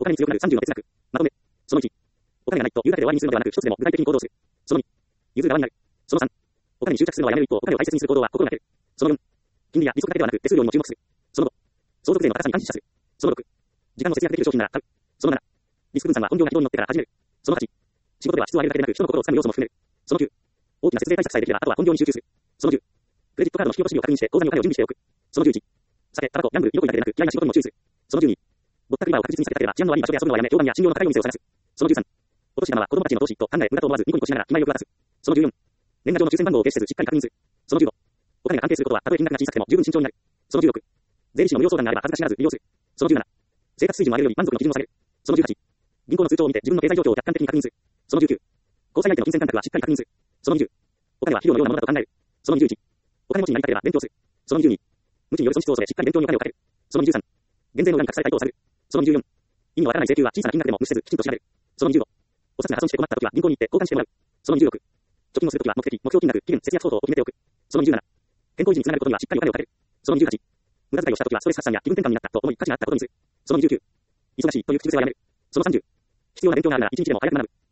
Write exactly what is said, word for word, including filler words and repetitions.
お金に強くなるさんじゅうの哲学。まとめ。そのいち。お金がないと、言うだけで終わりにするのではなく、一つでも具体的に行動する。そのに。融通側になる。そのさん。お金に執着するのはやめる一方、お金を大切にする行動は心がける。そのよん。金利や利息だけではなく、手数料にも注目する。そのご。相続税の高さに感謝する。そのろく。時間の節約できる商品なら買う。そのなな。リスク分散は本業が軌道に乗ってから始める。そのはち。仕事では質を上げるだけでなく、人の心をつかむ要素も含める。そのきゅう。大きな節税対策さえできれば、あとは本業に集中する。そのじゅう。クレジットカードの引き落とし日を確認して、口座にお金を準備しておく。そのじゅういち。酒、タバコ、ギャンブル、色恋だけでなく、嫌いな仕事にも注意する。そのじゅうに。ぼったくりバーを確実に避けたければ、治安の悪い場所で遊ぶのはやめ、評判や信用の高いお店を探す。そのじゅうさん。落とし穴は子供たちへの投資と考え、無駄と思わずニコニコしながら気前を配らす。そのじゅうよん。年賀状の抽選番号を決せずしっかり確認する。そのじゅうご。お金が関係することは、たとえ金額が小さくても十分慎重になる。そのじゅうろく。税理士の無料相談があれば恥ずかしがらず利用する。そのじゅうなな。生活水準を上げるより満足の基準を下げる。そのじゅうはち。銀行の通帳を見て自分の経済状況を客観的に確認する。そのじゅうきゅう。交際相手の金銭感覚はしっかり確認する。そのにじゅう。お金は肥料のようなものだと考える。そのにじゅういち。お金持ちになりたければ勉強する。そのにじゅうに。無知による損失を恐れしっかり勉強にお金をかける。そのにじゅうさん。減税の裏に隠された意図を探る。そのにじゅうよん。意味のわからない請求は小さな金額でも無視せずきちんと調べる。そのにじゅうご。お札が破損して困った時は銀行に行って交換してもらう。そのにじゅうろく。貯金をするときは目的、目標金額、期限、節約方法を決めておく。そのにじゅうなな。健康維持につながることにはしっかりお金をかける。そのにじゅうはち。無駄遣いをしたときはストレス発散や気分転換になったと思い価値があったことにする。そのにじゅうきゅう。忙しいという口癖はやめる。そのさんじゅう。必要な勉強があるなら一日でも早く学ぶ。